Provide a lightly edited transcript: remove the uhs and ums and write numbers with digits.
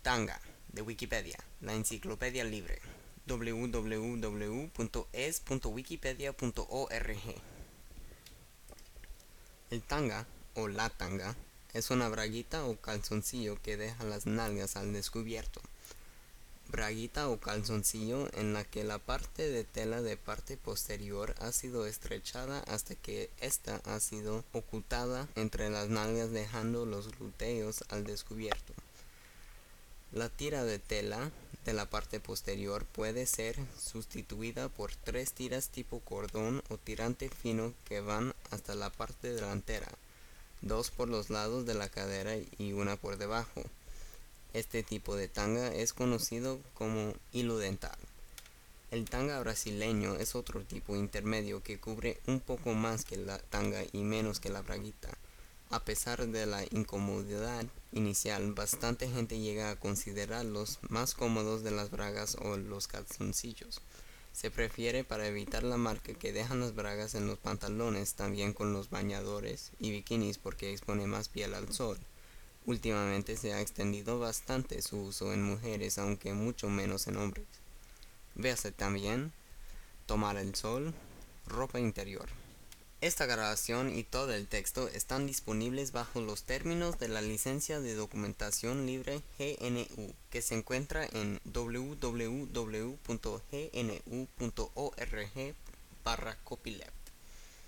Tanga, de Wikipedia, la enciclopedia libre. www.es.wikipedia.org. El tanga, o la tanga, es una braguita o calzoncillo que deja las nalgas al descubierto. Braguita o calzoncillo en la que la parte de tela de parte posterior ha sido estrechada hasta que ésta ha sido ocultada entre las nalgas, dejando los glúteos al descubierto. La tira de tela de la parte posterior puede ser sustituida por 3 tiras tipo cordón o tirante fino que van hasta la parte delantera, 2 por los lados de la cadera y una por debajo. Este tipo de tanga es conocido como hilo dental. El tanga brasileño es otro tipo intermedio que cubre un poco más que la tanga y menos que la braguita. A pesar de la incomodidad inicial, bastante gente llega a considerarlos más cómodos de las bragas o los calzoncillos. Se prefiere para evitar la marca que dejan las bragas en los pantalones, también con los bañadores y bikinis porque expone más piel al sol. Últimamente se ha extendido bastante su uso en mujeres, aunque mucho menos en hombres. Véase también tomar el sol, ropa interior. Esta grabación y todo el texto están disponibles bajo los términos de la licencia de documentación libre GNU, que se encuentra en www.gnu.org/copyleft.